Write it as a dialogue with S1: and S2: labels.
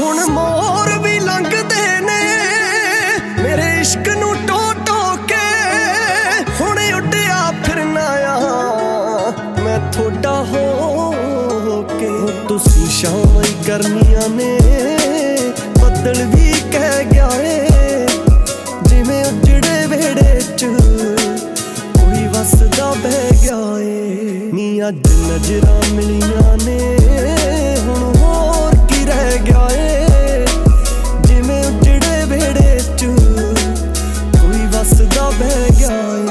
S1: ਹੁਣ ਮੋਰ ਵੀ ਲੰਘਦੇ ਨੇ ਮੇਰੇ ਇਸ਼ਕ ਨੂੰ ਟੋ ਟੋ ਕੇ। ਹੁਣ ਉੱਡਿਆ ਫਿਰਨਾ ਆ ਮੈਂ ਥੋੜਾ ਹੋ ਕੇ। ਤੁਸੀਂ ਸ਼ਾਮਾਂ ਹੀ ਕਰਨੀਆਂ ਨੇ ਬੱਦਲ ਵੀ